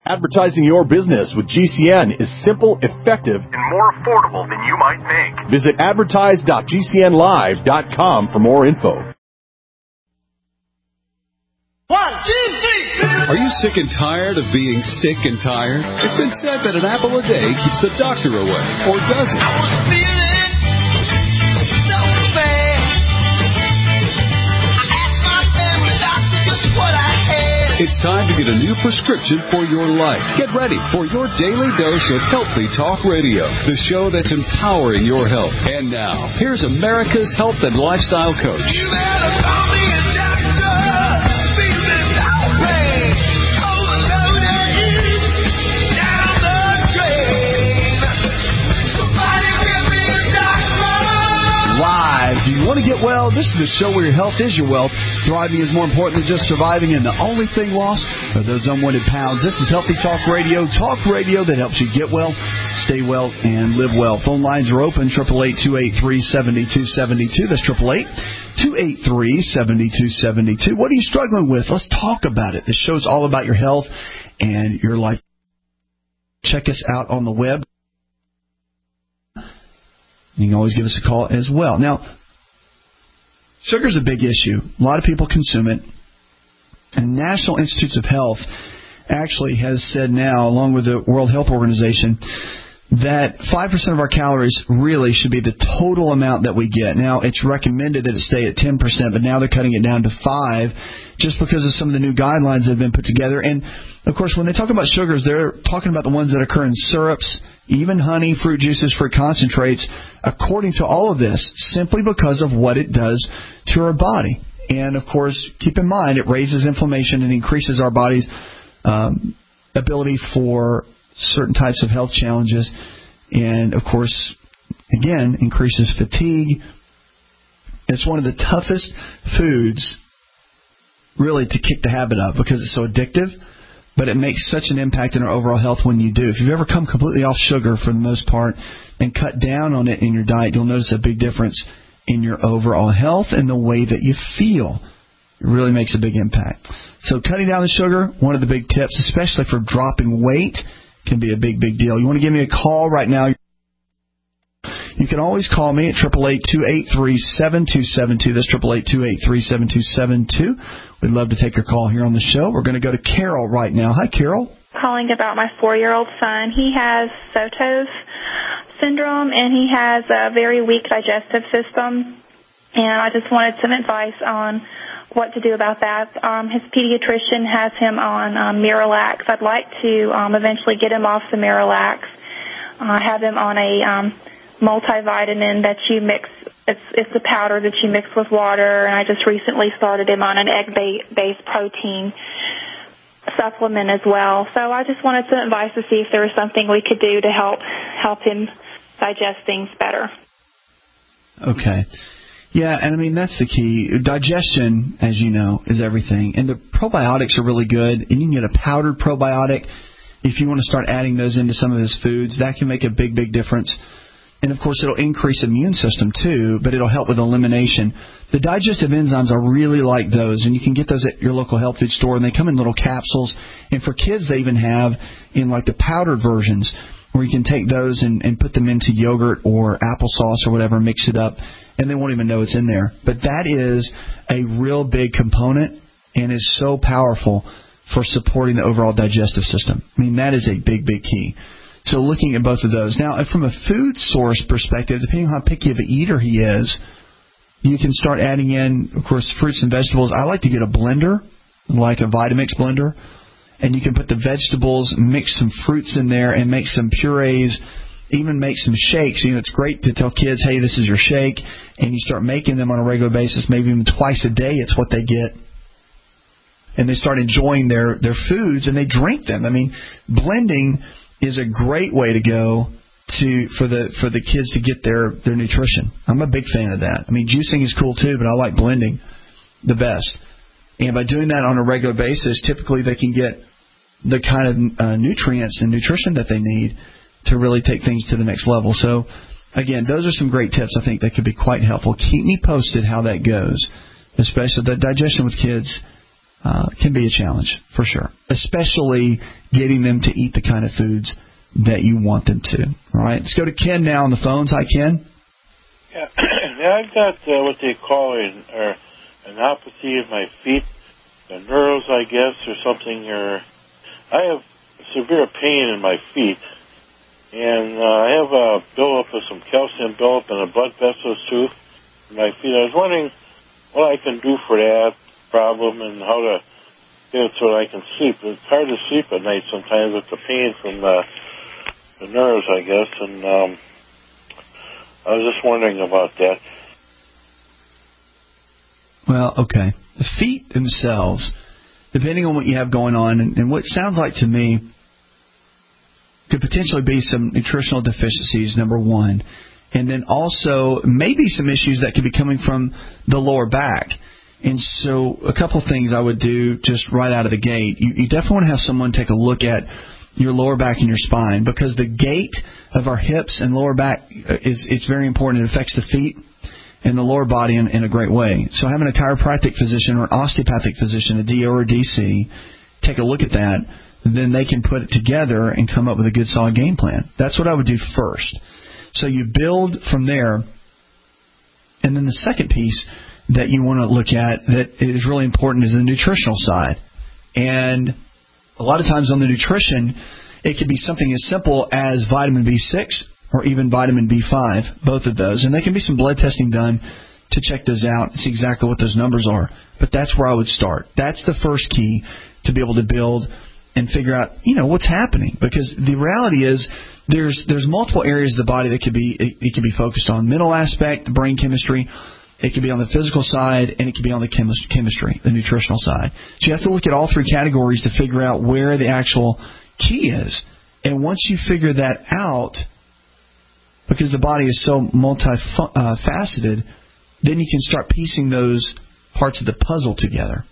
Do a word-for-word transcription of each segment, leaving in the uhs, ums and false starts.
Advertising your business with G C N is simple, effective, and more affordable than you might think. Visit advertise dot g c n live dot com for more info. One, two, three. Are you sick and tired of being sick and tired? It's been said that an apple a day keeps the doctor away, or does it? I was feeling so bad. I asked my family doctor just what I had. It's time to get a new prescription for your life. Get ready for your daily dose of Healthy Talk Radio, the show that's empowering your health. And now, here's America's health and lifestyle coach. You better call me a doctor. Live. Do you want to get well? This is the show where your health is your wealth. Thriving is more important than just surviving, and the only thing lost are those unwanted pounds. This is Healthy Talk Radio, talk radio that helps you get well, stay well, and live well. Phone lines are open, eight eight eight, two eight three, seven two seven two. That's eight eight eight, two eight three, seven two seven two. What are you struggling with? Let's talk about it. This show's all about your health and your life. Check us out on the web. You can always give us a call as well. Now, sugar's a big issue. A lot of people consume it. And National Institutes of Health actually has said now, along with the World Health Organization, that five percent of our calories really should be the total amount that we get. Now, it's recommended that it stay at ten percent, but now they're cutting it down to five just because of some of the new guidelines that have been put together. And, of course, when they talk about sugars, they're talking about the ones that occur in syrups, even honey, fruit juices, fruit concentrates, according to all of this, simply because of what it does to our body. And, of course, keep in mind, it raises inflammation and increases our body's um, ability for certain types of health challenges. And, of course, again, increases fatigue. It's one of the toughest foods, really, to kick the habit of because it's so addictive. But it makes such an impact in our overall health when you do. If you've ever come completely off sugar for the most part and cut down on it in your diet, you'll notice a big difference in your overall health and the way that you feel. It really makes a big impact. So cutting down the sugar, one of the big tips, especially for dropping weight, can be a big, big deal. You want to give me a call right now. You can always call me at eight eight eight, two eight three, seven two seven two. That's eight eight eight, two eight three, seven two seven two. We'd love to take your call here on the show. We're going to go to Carol right now. Hi, Carol. Calling about my four-year-old son. He has Sotos syndrome, and he has a very weak digestive system. And I just wanted some advice on what to do about that. Um, his pediatrician has him on um, Miralax. I'd like to um, eventually get him off the Miralax, uh, have him on a um, multivitamin that you mix. It's it's a powder that you mix with water, and I just recently started him on an egg-based protein supplement as well. So I just wanted some advice to see if there was something we could do to help help him digest things better. Okay. Yeah, and I mean, that's the key. Digestion, as you know, is everything. And the probiotics are really good, and you can get a powdered probiotic. If you want to start adding those into some of his foods, that can make a big, big difference. And, of course, it'll increase immune system, too, but it'll help with elimination. The digestive enzymes, I really like those, and you can get those at your local health food store, and they come in little capsules. And for kids, they even have in, like, the powdered versions where you can take those and, and put them into yogurt or applesauce or whatever, mix it up, and they won't even know it's in there. But that is a real big component and is so powerful for supporting the overall digestive system. I mean, that is a big, big key. So looking at both of those. Now, from a food source perspective, depending on how picky of an eater he is, you can start adding in, of course, fruits and vegetables. I like to get a blender, like a Vitamix blender, and you can put the vegetables, mix some fruits in there, and make some purees, even make some shakes. You know, it's great to tell kids, hey, this is your shake, and you start making them on a regular basis, maybe even twice a day. It's what they get. And they start enjoying their, their foods, and they drink them. I mean, blending is a great way to go to for the for the kids to get their, their nutrition. I'm a big fan of that. I mean, juicing is cool too, but I like blending the best. And by doing that on a regular basis, typically they can get the kind of uh, nutrients and nutrition that they need to really take things to the next level. So, again, those are some great tips I think that could be quite helpful. Keep me posted how that goes, especially the digestion with kids uh, can be a challenge, for sure, especially getting them to eat the kind of foods that you want them to. All right, let's go to Ken now on the phones. Hi, Ken. Yeah, yeah I've got uh, what they call an, or an neuropathy of my feet, the nerves, I guess, or something. Or I have severe pain in my feet, and uh, I have a buildup of some calcium buildup in the blood vessels too in my feet. I was wondering what I can do for that problem and how to get it so that I can sleep. It's hard to sleep at night sometimes with the pain from the, the nerves, I guess, and um, I was just wondering about that. Well, okay. The feet themselves, depending on what you have going on, and, and what sounds like to me could potentially be some nutritional deficiencies, number one, and then also maybe some issues that could be coming from the lower back. And so a couple things I would do just right out of the gate. You, you definitely want to have someone take a look at your lower back and your spine, because the gait of our hips and lower back is it's very important. It affects the feet and the lower body in, in a great way. So having a chiropractic physician or an osteopathic physician, a D O or D C, take a look at that, then they can put it together and come up with a good solid game plan. That's what I would do first. So you build from there. And then the second piece that you want to look at that is really important is the nutritional side. And a lot of times on the nutrition, it could be something as simple as vitamin B six or even vitamin B five, both of those. And there can be some blood testing done to check those out and see exactly what those numbers are. But that's where I would start. That's the first key to be able to build and figure out, you know, what's happening. Because the reality is there's there's multiple areas of the body that could be it, it could be focused on. Mental aspect, the brain chemistry. It could be on the physical side, and it could be on the chemist- chemistry, the nutritional side. So you have to look at all three categories to figure out where the actual key is. And once you figure that out, because the body is so multifaceted, then you can start piecing those parts of the puzzle together.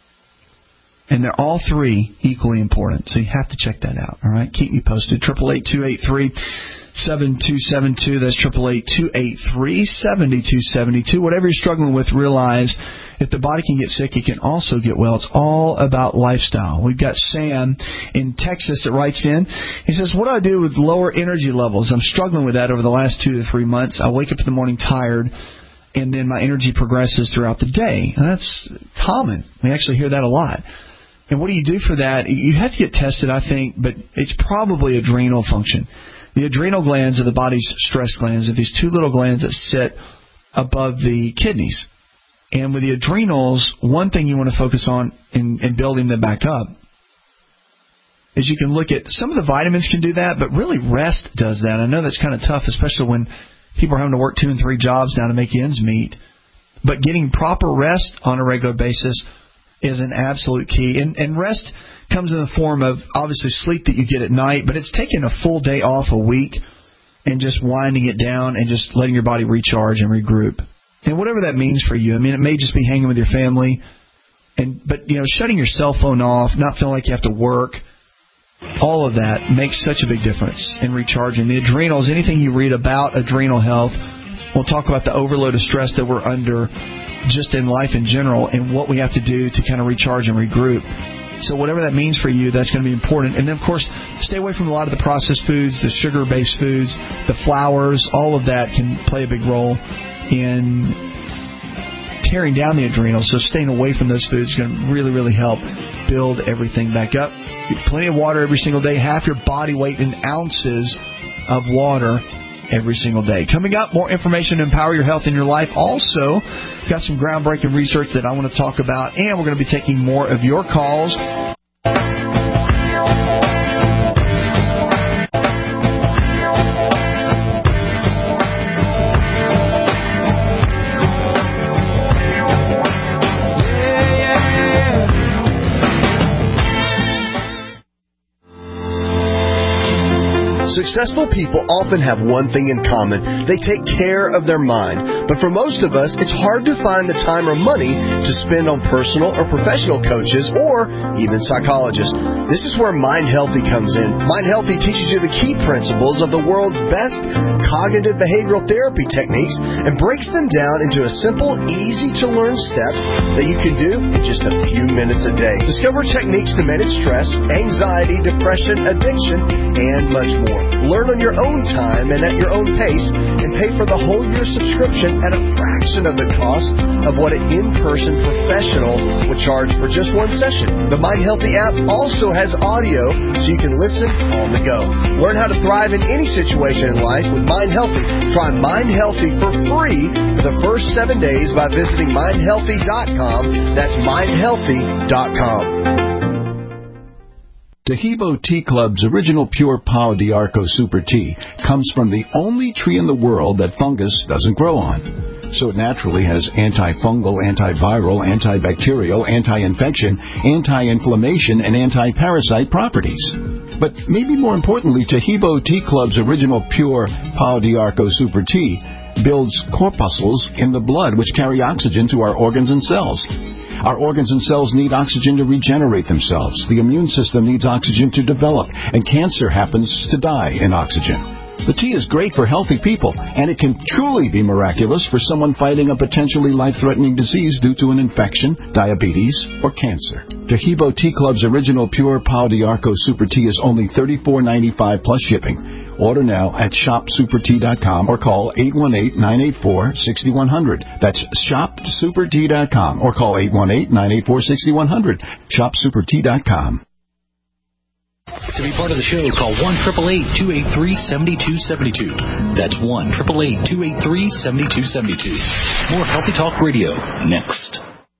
And they're all three equally important. So you have to check that out. All right? Keep me posted. eight eight eight, two eight three, seven two seven two. That's eight eight eight, two eight three, seven two seven two. Whatever you're struggling with, realize if the body can get sick, it can also get well. It's all about lifestyle. We've got Sam in Texas that writes in. He says, what do I do with lower energy levels? I'm struggling with that over the last two to three months. I wake up in the morning tired, and then my energy progresses throughout the day. And that's common. We actually hear that a lot. And what do you do for that? You have to get tested, I think, but it's probably adrenal function. The adrenal glands are the body's stress glands. Are these two little glands that sit above the kidneys. And with the adrenals, one thing you want to focus on in, in building them back up is you can look at some of the vitamins can do that, but really rest does that. I know that's kind of tough, especially when people are having to work two and three jobs now to make ends meet. But getting proper rest on a regular basis is an absolute key. And, and rest comes in the form of, obviously, sleep that you get at night, but it's taking a full day off a week and just winding it down and just letting your body recharge and regroup. And whatever that means for you. I mean, it may just be hanging with your family, and but, you know, shutting your cell phone off, not feeling like you have to work, all of that makes such a big difference in recharging. The adrenals, anything you read about adrenal health, we'll talk about the overload of stress that we're under just in life in general and what we have to do to kind of recharge and regroup. So whatever that means for you, that's going to be important. And then, of course, stay away from a lot of the processed foods, the sugar-based foods, the flours. All of that can play a big role in tearing down the adrenals. So staying away from those foods is going to really, really help build everything back up. Get plenty of water every single day. Half your body weight in ounces of water every single day. Coming up, more information to empower your health in your life. Also, got some groundbreaking research that I want to talk about, and we're going to be taking more of your calls. Successful people often have one thing in common. They take care of their mind. But for most of us, it's hard to find the time or money to spend on personal or professional coaches or even psychologists. This is where Mind Healthy comes in. Mind Healthy teaches you the key principles of the world's best cognitive behavioral therapy techniques and breaks them down into a simple, easy-to-learn steps that you can do in just a few minutes a day. Discover techniques to manage stress, anxiety, depression, addiction, and much more. Learn on your own time and at your own pace, and pay for the whole year subscription at a fraction of the cost of what an in-person professional would charge for just one session. The Mind Healthy app also has audio, so you can listen on the go. Learn how to thrive in any situation in life with Mind Healthy. Try Mind Healthy for free for the first seven days by visiting mind healthy dot com. That's mind healthy dot com. Taheebo Tea Club's original pure Pau d'Arco Super Tea comes from the only tree in the world that fungus doesn't grow on. So it naturally has antifungal, antiviral, antibacterial, anti-infection, anti-inflammation, and anti-parasite properties. But maybe more importantly, Taheebo Tea Club's original pure Pau d'Arco Super Tea builds corpuscles in the blood which carry oxygen to our organs and cells. Our organs and cells need oxygen to regenerate themselves. The immune system needs oxygen to develop, and cancer happens to die in oxygen. The tea is great for healthy people, and it can truly be miraculous for someone fighting a potentially life-threatening disease due to an infection, diabetes, or cancer. Taheebo Tea Club's original pure Pau d'Arco Super Tea is only thirty-four ninety-five plus shipping. Order now at shop super tea dot com or call eight one eight, nine eight four, six one zero zero. That's shop super tea dot com or call eight one eight, nine eight four, six one zero zero. shop super tea dot com. To be part of the show, call one eight eight eight, two eight three, seven two seven two. That's one eight eight eight, two eight three, seven two seven two. More Healthy Talk Radio next.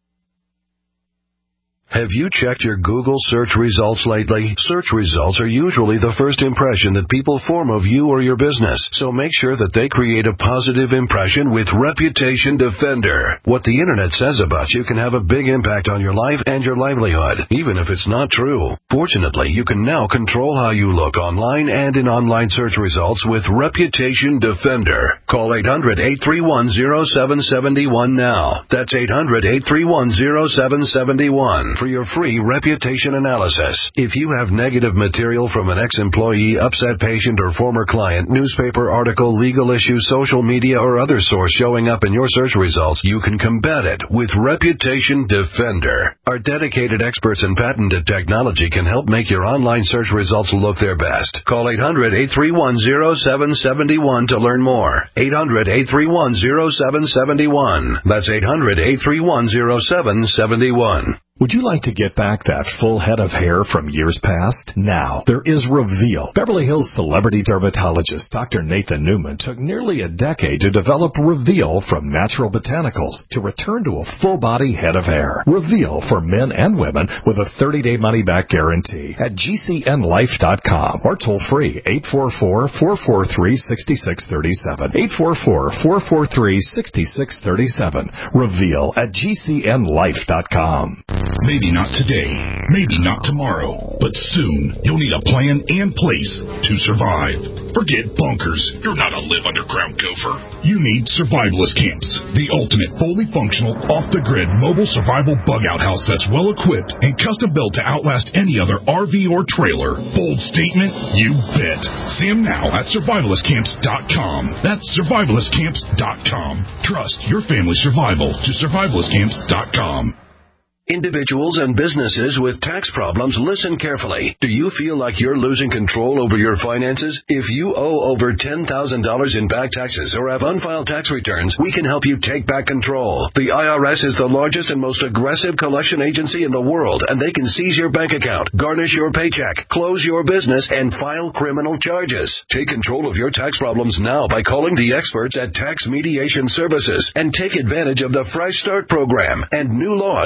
Have you checked your Google search results lately? Search results are usually the first impression that people form of you or your business, so make sure that they create a positive impression with Reputation Defender. What the Internet says about you can have a big impact on your life and your livelihood, even if it's not true. Fortunately, you can now control how you look online and in online search results with Reputation Defender. Call eight hundred, eight three one, zero seven seven one now. That's eight hundred, eight three one, zero seven seven one. For your free reputation analysis. If you have negative material from an ex-employee, upset patient, or former client, newspaper article, legal issue, social media, or other source showing up in your search results, you can combat it with Reputation Defender. Our dedicated experts in patented technology can help make your online search results look their best. Call eight hundred, eight three one, zero seven seven one to learn more. eight hundred, eight three one, zero seven seven one. That's eight hundred, eight three one, zero seven seven one. Would you like to get back that full head of hair from years past? Now, there is Reveal. Beverly Hills celebrity dermatologist Doctor Nathan Newman took nearly a decade to develop Reveal from natural botanicals to return to a full-body head of hair. Reveal for men and women with a thirty-day money-back guarantee at G C N life dot com or toll-free eight four four, four four three, six six three seven. eight four four, four four three, six six three seven. Reveal at G C N life dot com. Maybe not today, maybe not tomorrow, but soon you'll need a plan and place to survive. Forget bunkers. You're not a live underground gopher. You need Survivalist Camps, the ultimate fully functional, off-the-grid mobile survival bug-out house that's well-equipped and custom-built to outlast any other R V or trailer. Bold statement? You bet. See them now at survivalist camps dot com. That's survivalist camps dot com. Trust your family's survival to survivalist camps dot com. Individuals and businesses with tax problems, listen carefully. Do you feel like you're losing control over your finances? If you owe over ten thousand dollars in back taxes or have unfiled tax returns, we can help you take back control. The I R S is the largest and most aggressive collection agency in the world, and they can seize your bank account, garnish your paycheck, close your business, and file criminal charges. Take control of your tax problems now by calling the experts at Tax Mediation Services and take advantage of the Fresh Start program and new laws that may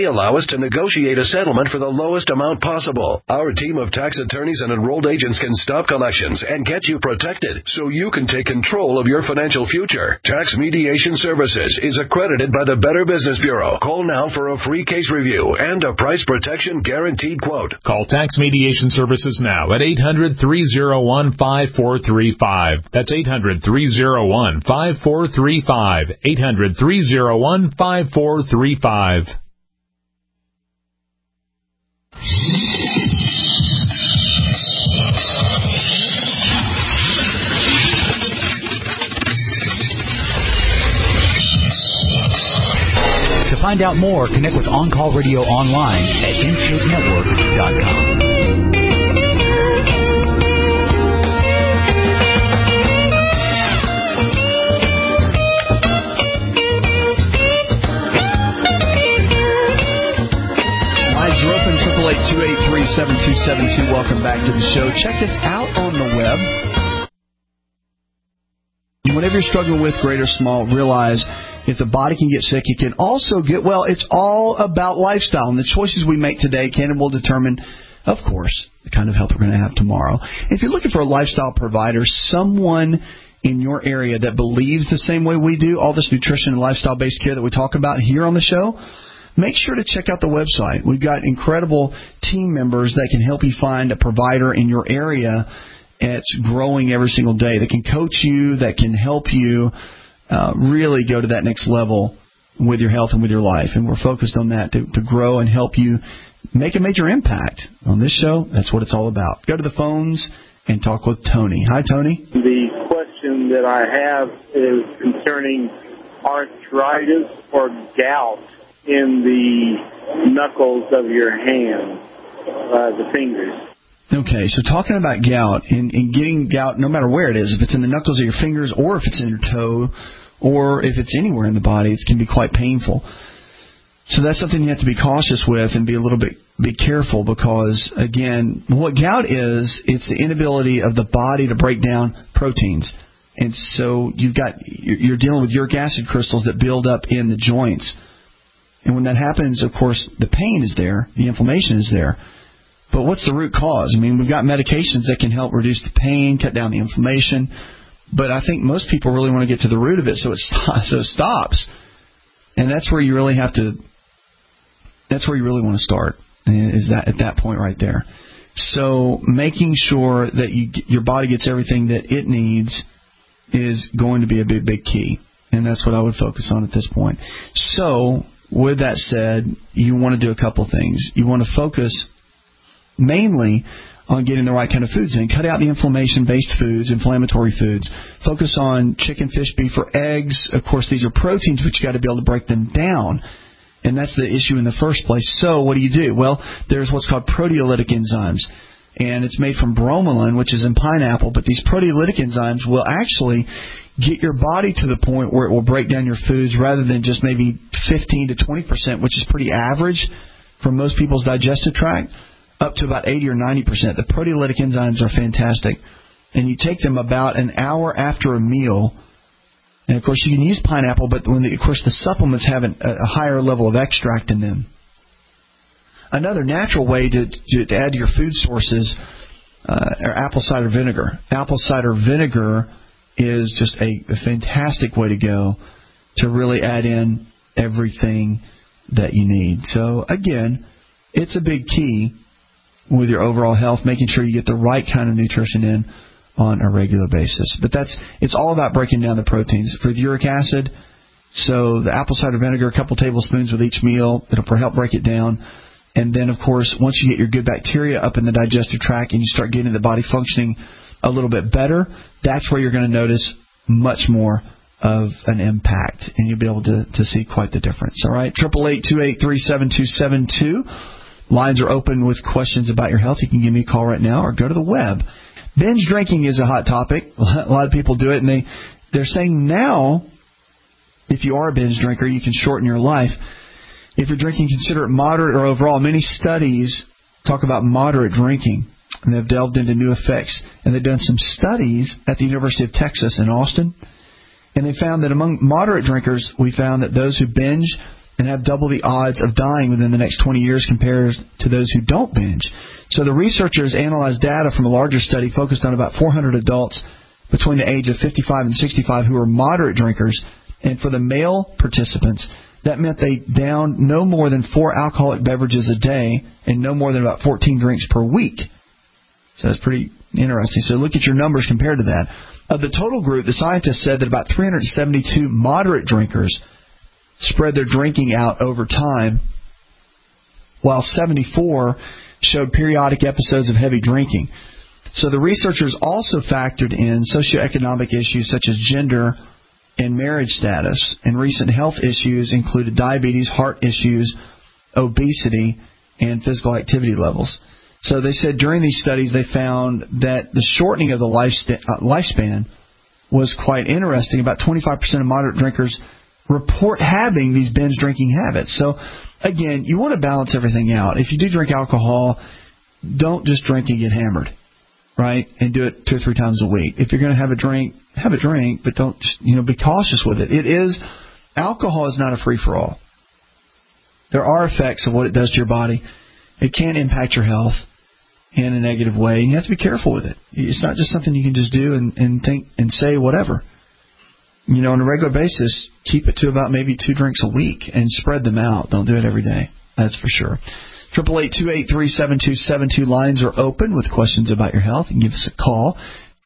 may allow us to negotiate a settlement for the lowest amount possible. Our team of tax attorneys and enrolled agents can stop collections and get you protected so you can take control of your financial future. Tax Mediation Services is accredited by the Better Business Bureau. Call now for a free case review and a price protection guaranteed quote. Call Tax Mediation Services now at eight hundred, three oh one, five four three five. That's eight hundred, three oh one, five four three five. eight hundred, three oh one, five four three five. To find out more, connect with On Call Radio online at intake network dot com. Lines are open, triple eight, two eight three, seven two seven two. Welcome back to the show. Check us out on the web. Whenever you're struggling with great or small, realize if the body can get sick, it can also get well. It's all about lifestyle, and the choices we make today can and will determine, of course, the kind of health we're going to have tomorrow. If you're looking for a lifestyle provider, someone in your area that believes the same way we do, all this nutrition and lifestyle-based care that we talk about here on the show, make sure to check out the website. We've got incredible team members that can help you find a provider in your area. It's growing every single day. That can coach you, that can help you uh, really go to that next level with your health and with your life. And we're focused on that to, to grow and help you make a major impact. On this show, that's what it's all about. Go to the phones and talk with Tony. Hi, Tony. The question that I have is concerning arthritis or gout in the knuckles of your hand, uh, the fingers. Okay, so talking about gout and, and getting gout no matter where it is, if it's in the knuckles of your fingers or if it's in your toe or if it's anywhere in the body, it can be quite painful. So that's something you have to be cautious with and be a little bit be careful because, again, what gout is, it's the inability of the body to break down proteins. And so you've got you're dealing with uric acid crystals that build up in the joints. And when that happens, of course, the pain is there, the inflammation is there. But what's the root cause? I mean, we've got medications that can help reduce the pain, cut down the inflammation. But I think most people really want to get to the root of it so it stops. So it stops. And that's where you really have to, that's where you really want to start, is that at that point right there. So making sure that you, your body gets everything that it needs is going to be a big, big key. And that's what I would focus on at this point. So with that said, you want to do a couple things. You want to focus mainly on getting the right kind of foods in. Cut out the inflammation-based foods, inflammatory foods. Focus on chicken, fish, beef, or eggs. Of course, these are proteins, but you've got to be able to break them down. And that's the issue in the first place. So what do you do? Well, there's what's called proteolytic enzymes. And it's made from bromelain, which is in pineapple. But these proteolytic enzymes will actually get your body to the point where it will break down your foods rather than just maybe fifteen to twenty percent, which is pretty average for most people's digestive tract, up to about eighty or ninety percent. The proteolytic enzymes are fantastic. And you take them about an hour after a meal. And, of course, you can use pineapple, but when the, of course the supplements have an, a higher level of extract in them. Another natural way to, to, to add to your food sources uh, are apple cider vinegar. Apple cider vinegar is just a, a fantastic way to go to really add in everything that you need. So, again, it's a big key with your overall health, making sure you get the right kind of nutrition in on a regular basis. But that's it's all about breaking down the proteins. For the uric acid, so the apple cider vinegar, a couple tablespoons with each meal, it'll help break it down. And then, of course, once you get your good bacteria up in the digestive tract and you start getting the body functioning a little bit better, that's where you're going to notice much more of an impact, and you'll be able to, to see quite the difference. All right, triple eight two eight three seven two seven two. Lines are open with questions about your health. You can give me a call right now or go to the web. Binge drinking is a hot topic. A lot of people do it, and they, they're saying now, if you are a binge drinker, you can shorten your life. If you're drinking, consider it moderate or overall. Many studies talk about moderate drinking, and they've delved into new effects. And they've done some studies at the University of Texas in Austin, and they found that among moderate drinkers, we found that those who binge and have double the odds of dying within the next twenty years compared to those who don't binge. So the researchers analyzed data from a larger study focused on about four hundred adults between the age of fifty-five and sixty-five who were moderate drinkers. And for the male participants, that meant they downed no more than four alcoholic beverages a day and no more than about fourteen drinks per week. So that's pretty interesting. So look at your numbers compared to that. Of the total group, the scientists said that about three hundred seventy-two moderate drinkers spread their drinking out over time, while seventy-four showed periodic episodes of heavy drinking. So the researchers also factored in socioeconomic issues such as gender and marriage status, and recent health issues included diabetes, heart issues, obesity, and physical activity levels. So they said during these studies they found that the shortening of the lifespan was quite interesting. About twenty-five percent of moderate drinkers report having these binge drinking habits. So, again, you want to balance everything out. If you do drink alcohol, don't just drink and get hammered, right, and do it two or three times a week. If you're going to have a drink, have a drink, but don't, you know, be cautious with it. It is, alcohol is not a free-for-all. There are effects of what it does to your body. It can impact your health in a negative way, and you have to be careful with it. It's not just something you can just do and, and think and say whatever. You know, on a regular basis, keep it to about maybe two drinks a week and spread them out. Don't do it every day. That's for sure. Triple eight two eight three seven two seven two lines are open with questions about your health. You can give us a call.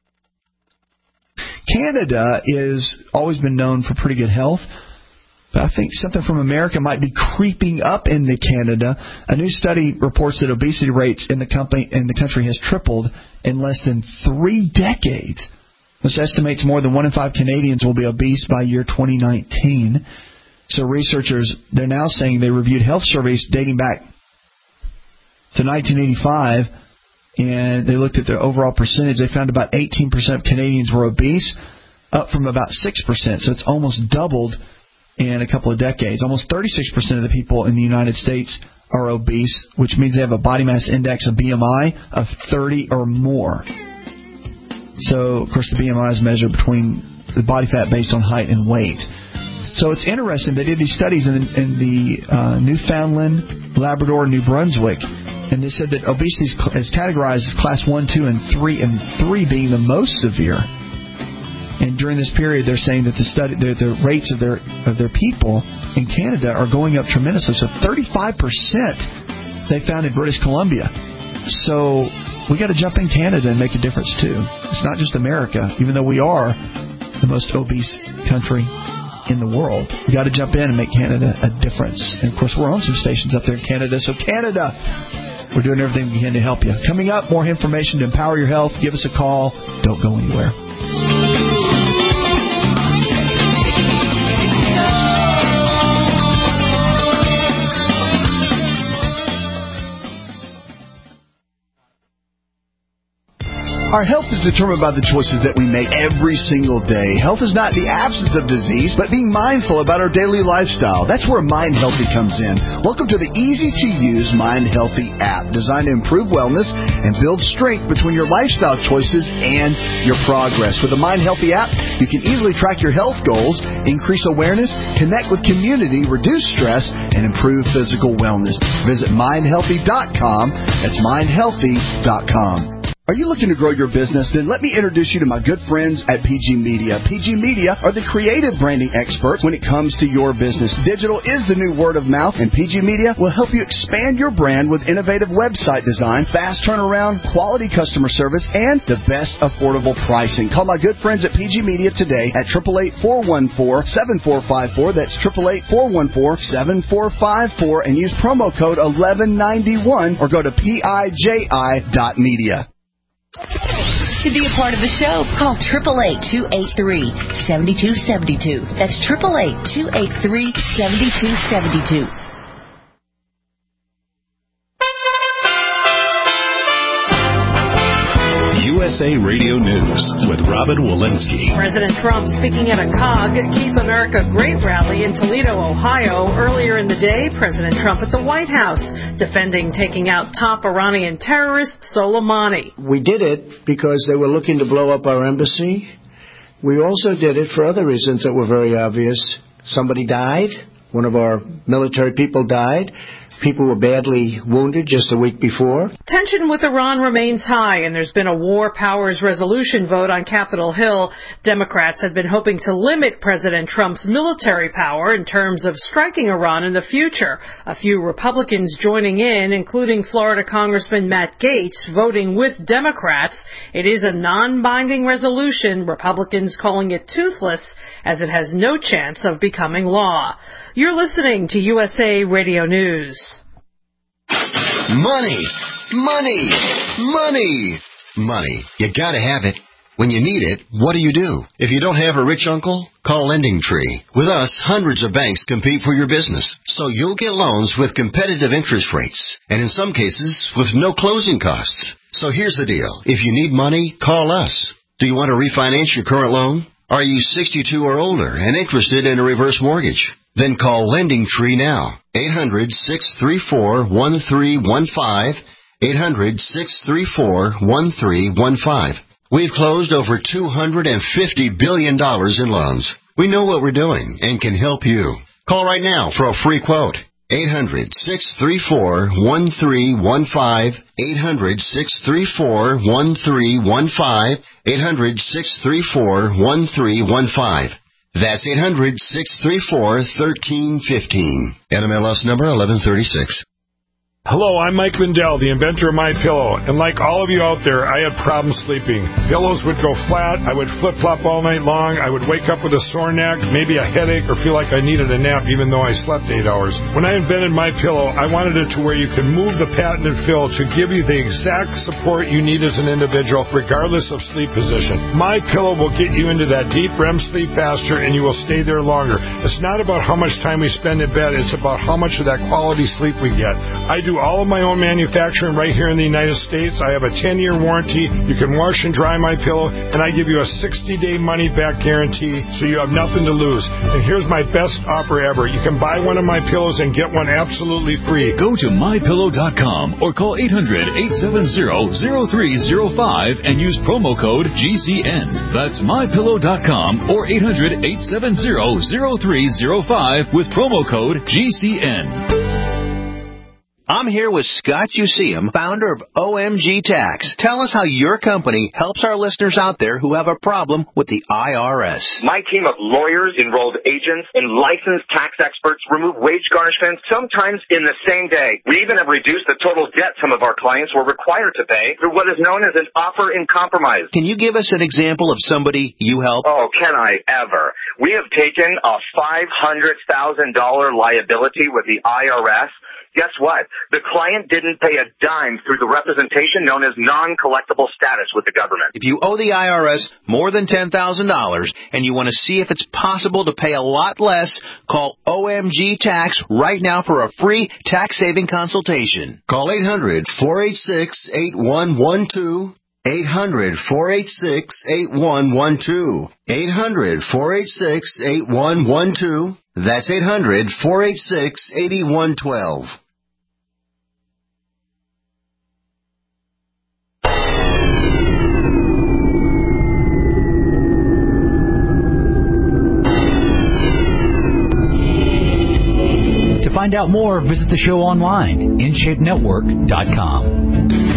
Canada is always been known for pretty good health, but I think something from America might be creeping up into Canada. A new study reports that obesity rates in the company in the country has tripled in less than three decades. This estimates more than one in five Canadians will be obese by year twenty nineteen. So researchers, they're now saying they reviewed health surveys dating back to nineteen eighty-five, and they looked at their overall percentage. They found about eighteen percent of Canadians were obese, up from about six percent. So it's almost doubled in a couple of decades. Almost thirty-six percent of the people in the United States are obese, which means they have a body mass index, a B M I, of thirty or more. So, of course, the B M I is measured between the body fat based on height and weight. So it's interesting. They did these studies in the, in the uh, Newfoundland, Labrador, New Brunswick, and they said that obesity is categorized as class one, two, and three, and three being the most severe. And during this period, they're saying that the study, the, the rates of their of their people in Canada are going up tremendously. So thirty-five percent they found in British Columbia. So we got to jump in Canada and make a difference too. It's not just America, even though we are the most obese country in the world. We got to jump in and make Canada a difference. And of course, we're on some stations up there in Canada. So Canada, we're doing everything we can to help you. Coming up, more information to empower your health. Give us a call. Don't go anywhere. Our health is determined by the choices that we make every single day. Health is not the absence of disease, but being mindful about our daily lifestyle. That's where Mind Healthy comes in. Welcome to the easy-to-use Mind Healthy app, designed to improve wellness and build strength between your lifestyle choices and your progress. With the Mind Healthy app, you can easily track your health goals, increase awareness, connect with community, reduce stress, and improve physical wellness. Visit mind healthy dot com. That's mind healthy dot com. Are you looking to grow your business? Then let me introduce you to my good friends at P G Media. P G Media are the creative branding experts when it comes to your business. Digital is the new word of mouth, and P G Media will help you expand your brand with innovative website design, fast turnaround, quality customer service, and the best affordable pricing. Call my good friends at P G Media today at eight eight eight, four one four, seven four five four. That's eight eight eight, four one four, seven four five four, and use promo code eleven ninety-one or go to P I J I dot media. To be a part of the show, call eight eight eight, two eight three, seven two seven two. That's eight eight eight, two eight three, seven two seven two. U S A Radio News with Robin Walensky. President Trump speaking at a C O G Keep America Great rally in Toledo, Ohio. Earlier in the day, President Trump at the White House defending taking out top Iranian terrorist Soleimani. We did it because they were looking to blow up our embassy. We also did it for other reasons that were very obvious. Somebody died. One of our military people died. People were badly wounded just a week before. Tension with Iran remains high, and there's been a war powers resolution vote on Capitol Hill. Democrats had been hoping to limit President Trump's military power in terms of striking Iran in the future. A few Republicans joining in, including Florida Congressman Matt Gaetz, voting with Democrats. It is a non-binding resolution, Republicans calling it toothless, as it has no chance of becoming law. You're listening to U S A Radio News. Money, money, money, money. You gotta have it. When you need it, what do you do? If you don't have a rich uncle, call Lending Tree. With us, hundreds of banks compete for your business, so you'll get loans with competitive interest rates, and in some cases, with no closing costs. So here's the deal. If you need money, call us. Do you want to refinance your current loan? Are you sixty-two or older and interested in a reverse mortgage? Then call Lending Tree now. eight hundred, six three four, one three one five. eight hundred, six three four, one three one five. We've closed over two hundred fifty billion dollars in loans. We know what we're doing and can help you. Call right now for a free quote. eight hundred, six three four, one three one five. eight hundred, six three four, one three one five. eight hundred, six three four, one three one five. That's eight hundred, six three four, one three one five. N M L S number eleven thirty-six. Hello, I'm Mike Lindell, the inventor of MyPillow, and like all of you out there, I had problems sleeping. Pillows would go flat, I would flip-flop all night long, I would wake up with a sore neck, maybe a headache, or feel like I needed a nap even though I slept eight hours. When I invented MyPillow, I wanted it to where you can move the patented fill to give you the exact support you need as an individual, regardless of sleep position. MyPillow will get you into that deep R E M sleep faster, and you will stay there longer. It's not about how much time we spend in bed, it's about how much of that quality sleep we get. I do all of my own manufacturing right here in the United States. I have a ten-year warranty. You can wash and dry my pillow, and I give you a sixty-day money-back guarantee, so you have nothing to lose. And here's my best offer ever. You can buy one of my pillows and get one absolutely free. Go to my pillow dot com or call eight hundred, eight seven zero, zero three zero five and use promo code G C N. That's my pillow dot com or eight hundred, eight seven zero, zero three zero five with promo code G C N. I'm here with Scott Useum, founder of O M G Tax. Tell us how your company helps our listeners out there who have a problem with the I R S. My team of lawyers, enrolled agents, and licensed tax experts remove wage garnishments sometimes in the same day. We even have reduced the total debt some of our clients were required to pay through what is known as an offer in compromise. Can you give us an example of somebody you help? Oh, can I ever? We have taken a five hundred thousand dollars liability with the I R S. Guess what? The client didn't pay a dime through the representation known as non-collectible status with the government. If you owe the I R S more than ten thousand dollars and you want to see if it's possible to pay a lot less, call O M G Tax right now for a free tax-saving consultation. Call eight hundred, four eight six, eight one one two. eight hundred, four eight six, eight one one two. eight hundred, four eight six, eight one one two. That's eight hundred, four eight six, eight one one two. To find out more, visit the show online, in shape network dot com.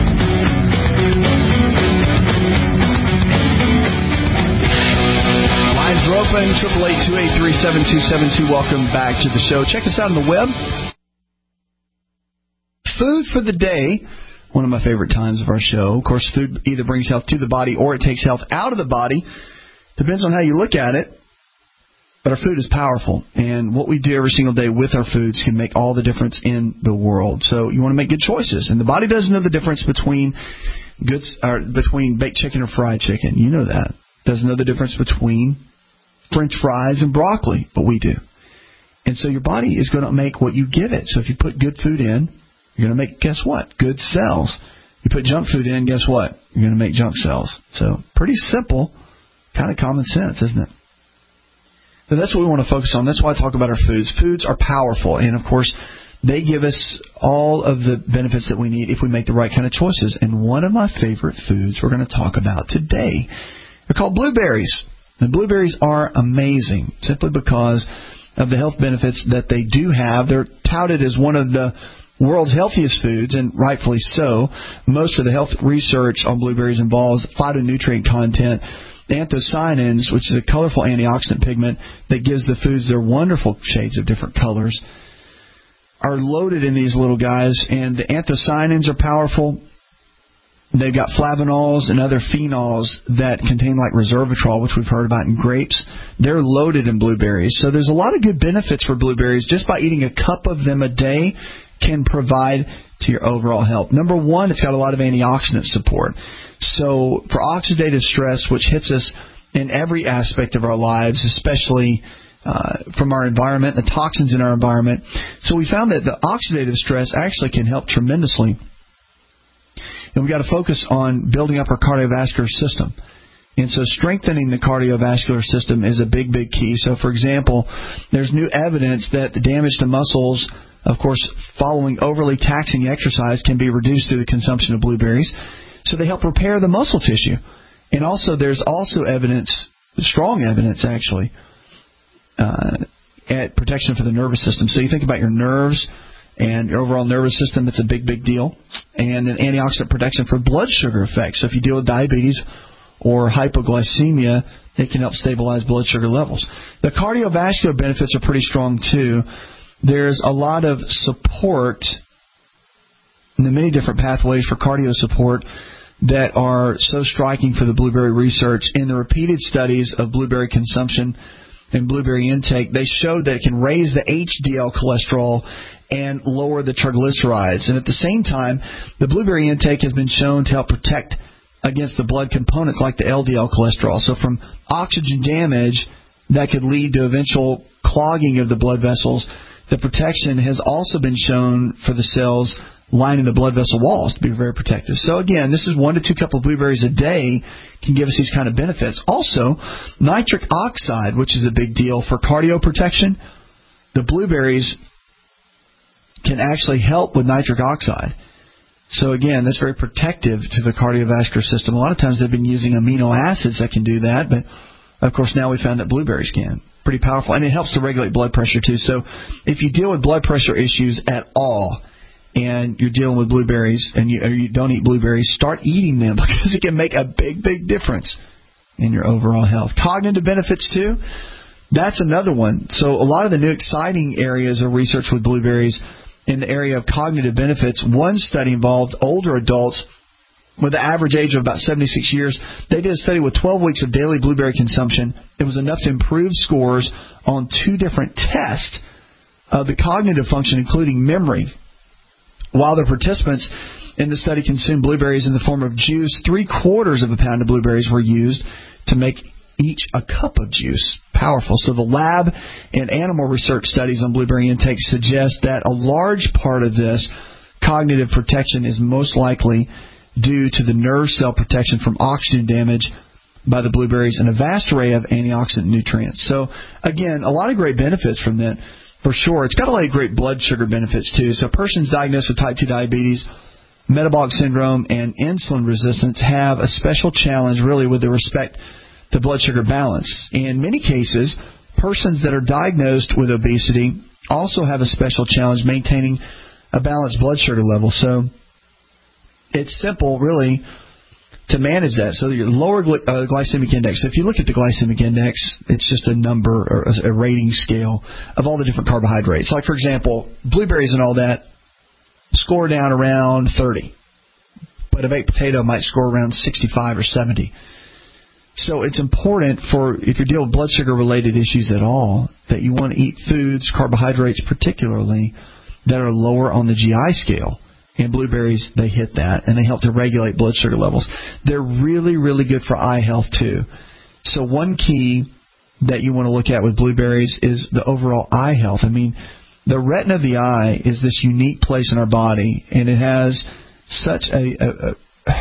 Lines are open, eight eight eight, two eight three, seven two seven two. Welcome back to the show. Check us out on the web. Food for the day, one of my favorite times of our show. Of course, food either brings health to the body or it takes health out of the body. Depends on how you look at it. But our food is powerful, and what we do every single day with our foods can make all the difference in the world. So you want to make good choices, and the body doesn't know the difference between goods or between baked chicken or fried chicken. You know that. Doesn't know the difference between French fries and broccoli, but we do. And so your body is going to make what you give it. So if you put good food in, you're going to make, guess what? Good cells. You put junk food in, guess what? You're going to make junk cells. So pretty simple, kind of common sense, isn't it? So that's what we want to focus on. That's why I talk about our foods. Foods are powerful, and of course, they give us all of the benefits that we need if we make the right kind of choices. And one of my favorite foods we're going to talk about today, they're called blueberries. The blueberries are amazing simply because of the health benefits that they do have. They're touted as one of the world's healthiest foods, and rightfully so. Most of the health research on blueberries involves phytonutrient content. Anthocyanins, which is a colorful antioxidant pigment that gives the foods their wonderful shades of different colors, are loaded in these little guys, and the anthocyanins are powerful. They've got flavanols and other phenols that contain like resveratrol, which we've heard about in grapes. They're loaded in blueberries. So there's a lot of good benefits for blueberries. Just by eating a cup of them a day can provide to your overall health. Number one, it's got a lot of antioxidant support. So for oxidative stress, which hits us in every aspect of our lives, especially uh, from our environment, the toxins in our environment. So we found that the oxidative stress actually can help tremendously. And we've got to focus on building up our cardiovascular system. And so strengthening the cardiovascular system is a big, big key. So, for example, there's new evidence that the damage to muscles, of course, following overly taxing exercise, can be reduced through the consumption of blueberries. So they help repair the muscle tissue. And also there's also evidence, strong evidence actually, uh, at protection for the nervous system. So you think about your nerves and your overall nervous system, that's a big, big deal. And then antioxidant protection for blood sugar effects. So if you deal with diabetes or hypoglycemia, it can help stabilize blood sugar levels. The cardiovascular benefits are pretty strong too. There's a lot of support in the many different pathways for cardio support that are so striking for the blueberry research. In the repeated studies of blueberry consumption and blueberry intake, they showed that it can raise the H D L cholesterol and lower the triglycerides. And at the same time, the blueberry intake has been shown to help protect against the blood components like the L D L cholesterol. So from oxygen damage that could lead to eventual clogging of the blood vessels, the protection has also been shown for the cells lining the blood vessel walls to be very protective. So again, this is one to two cups of blueberries a day can give us these kind of benefits. Also, nitric oxide, which is a big deal for cardio protection. The blueberries can actually help with nitric oxide. So again, that's very protective to the cardiovascular system. A lot of times they've been using amino acids that can do that, but of course now we found that blueberries can. Pretty powerful. And it helps to regulate blood pressure too. So if you deal with blood pressure issues at all, and you're dealing with blueberries, and you, or you don't eat blueberries, start eating them because it can make a big, big difference in your overall health. Cognitive benefits, too. That's another one. So a lot of the new exciting areas of research with blueberries in the area of cognitive benefits. One study involved older adults with an average age of about seventy-six years. They did a study with twelve weeks of daily blueberry consumption. It was enough to improve scores on two different tests of the cognitive function, including memory. While the participants in the study consumed blueberries in the form of juice, three-quarters of a pound of blueberries were used to make each a cup of juice. Powerful. So the lab and animal research studies on blueberry intake suggest that a large part of this cognitive protection is most likely due to the nerve cell protection from oxygen damage by the blueberries and a vast array of antioxidant nutrients. So, again, a lot of great benefits from that. For sure. It's got a lot of great blood sugar benefits, too. So persons diagnosed with type two diabetes, metabolic syndrome, and insulin resistance have a special challenge, really, with respect to blood sugar balance. In many cases, persons that are diagnosed with obesity also have a special challenge maintaining a balanced blood sugar level. So it's simple, really, to manage that. So your lower gly- uh, glycemic index. So if you look at the glycemic index, it's just a number or a, a rating scale of all the different carbohydrates. Like, for example, blueberries and all that score down around thirty. But a baked potato might score around sixty-five or seventy. So it's important for, if you're dealing with blood sugar-related issues at all, that you want to eat foods, carbohydrates particularly, that are lower on the G I scale. And blueberries, they hit that, and they help to regulate blood sugar levels. They're really, really good for eye health, too. So one key that you want to look at with blueberries is the overall eye health. I mean, the retina of the eye is this unique place in our body, and it has such a, a,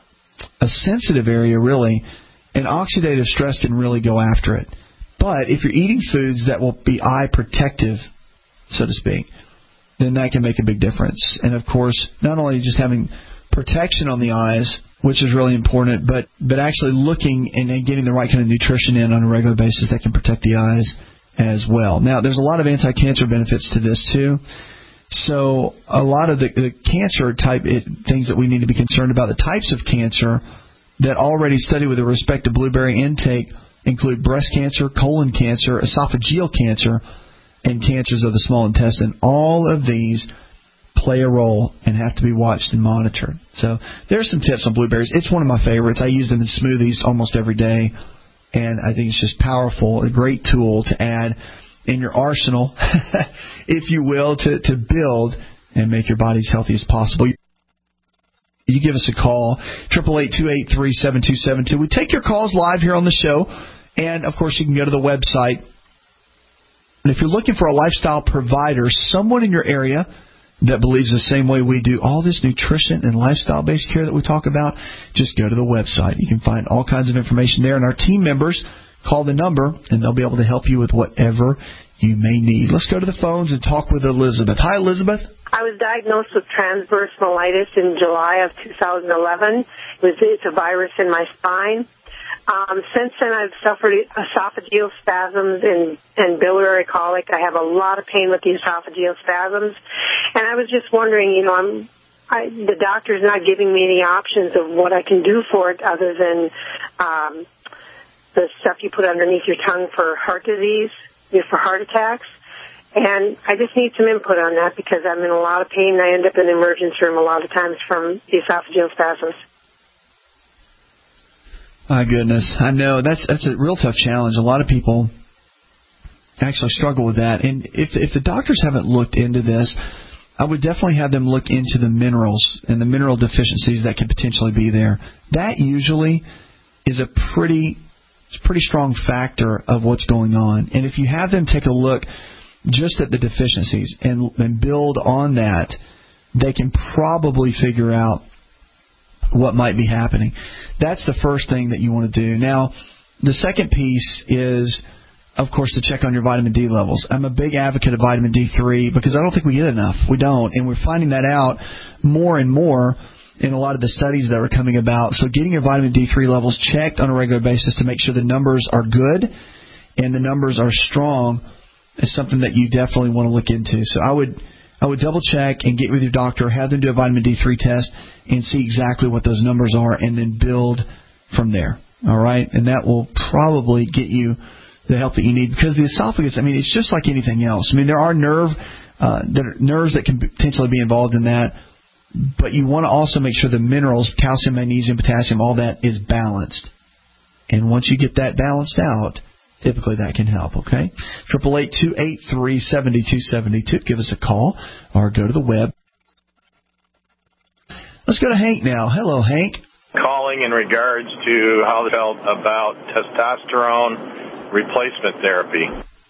a sensitive area, really, and oxidative stress can really go after it. But if you're eating foods that will be eye protective, so to speak, then that can make a big difference. And, of course, not only just having protection on the eyes, which is really important, but, but actually looking and getting the right kind of nutrition in on a regular basis that can protect the eyes as well. Now, there's a lot of anti-cancer benefits to this, too. So a lot of the, the cancer type it, things that we need to be concerned about, the types of cancer that already studied with respect to blueberry intake include breast cancer, colon cancer, esophageal cancer, and cancers of the small intestine. All of these play a role and have to be watched and monitored. So there's some tips on blueberries. It's one of my favorites. I use them in smoothies almost every day, and I think it's just powerful, a great tool to add in your arsenal, if you will, to, to build and make your body as healthy as possible. You give us a call, eight eight eight, two eight three, seven two seven two. We take your calls live here on the show, and, of course, you can go to the website. And if you're looking for a lifestyle provider, someone in your area that believes the same way we do, all this nutrition and lifestyle-based care that we talk about, just go to the website. You can find all kinds of information there, and our team members call the number, and they'll be able to help you with whatever you may need. Let's go to the phones and talk with Elizabeth. Hi, Elizabeth. I was diagnosed with transverse myelitis in July of two thousand eleven. It was, it's a virus in my spine. Um, since then, I've suffered esophageal spasms and, and biliary colic. I have a lot of pain with the esophageal spasms. And I was just wondering, you know, I'm, I, the doctor's not giving me any options of what I can do for it other than um, the stuff you put underneath your tongue for heart disease, you know, for heart attacks. And I just need some input on that because I'm in a lot of pain. I end up in the emergency room a lot of times from the esophageal spasms. My goodness, I know that's that's a real tough challenge. A lot of people actually struggle with that. And if if the doctors haven't looked into this, I would definitely have them look into the minerals and the mineral deficiencies that could potentially be there. That usually is a pretty it's a pretty strong factor of what's going on. And if you have them take a look just at the deficiencies and, and build on that, they can probably figure out what might be happening. That's the first thing that you want to do. Now, the second piece is, of course, to check on your vitamin D levels. I'm a big advocate of vitamin D three because I don't think we get enough. We don't. And we're finding that out more and more in a lot of the studies that are coming about. So getting your vitamin D three levels checked on a regular basis to make sure the numbers are good and the numbers are strong is something that you definitely want to look into. So I would I would double check and get with your doctor, have them do a vitamin D three test and see exactly what those numbers are and then build from there. All right? And that will probably get you the help that you need because the esophagus, I mean, it's just like anything else. I mean, there are nerve uh, that are nerves that can potentially be involved in that, but you want to also make sure the minerals, calcium, magnesium, potassium, all that is balanced. And once you get that balanced out, typically that can help, okay? eight eight eight, two eight three, seven two seven two. Give us a call or go to the web. Let's go to Hank now. Hello, Hank. Calling in regards to how they felt about testosterone replacement therapy.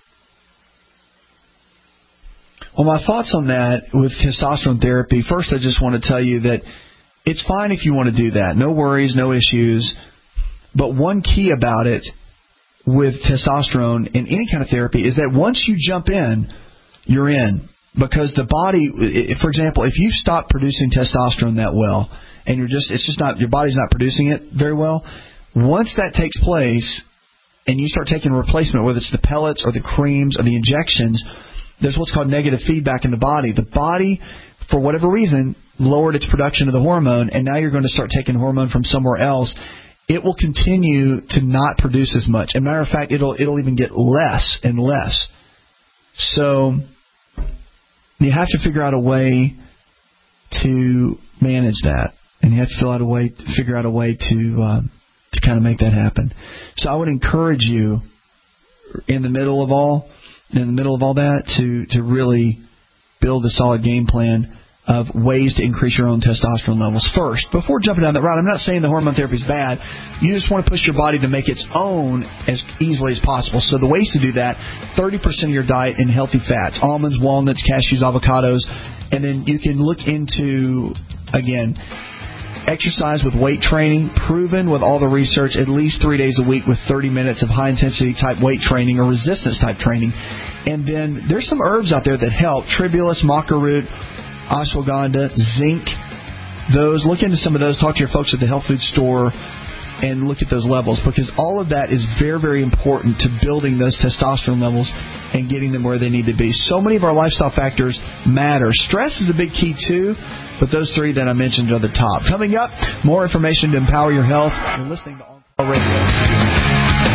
Well, my thoughts on that with testosterone therapy, first I just want to tell you that it's fine if you want to do that. No worries, no issues. But one key about it with testosterone in any kind of therapy is that once you jump in, you're in. Because the body, for example, if you stop producing testosterone that well, and you're just, it's just not, your body's not producing it very well, once that takes place, and you start taking a replacement, whether it's the pellets or the creams or the injections, there's what's called negative feedback in the body. The body, for whatever reason, lowered its production of the hormone, and now you're going to start taking hormone from somewhere else. It will continue to not produce as much. As a matter of fact, it'll it'll even get less and less. So you have to figure out a way to manage that, and you have to figure out a way to figure out a way to um, to kind of make that happen. So I would encourage you, in the middle of all, in the middle of all that, to to really build a solid game plan of ways to increase your own testosterone levels first. Before jumping down that route, I'm not saying the hormone therapy is bad. You just want to push your body to make its own as easily as possible. So the ways to do that, thirty percent of your diet in healthy fats, almonds, walnuts, cashews, avocados, and then you can look into, again, exercise with weight training, proven with all the research, at least three days a week with thirty minutes of high-intensity type weight training or resistance type training. And then there's some herbs out there that help, tribulus, maca root, ashwagandha, zinc. Those, look into some of those. Talk to your folks at the health food store and look at those levels, because all of that is very, very important to building those testosterone levels and getting them where they need to be. So many of our lifestyle factors matter. Stress is a big key too, but those three that I mentioned are the top. Coming up, more information to empower your health. You're listening to On-Call Radio.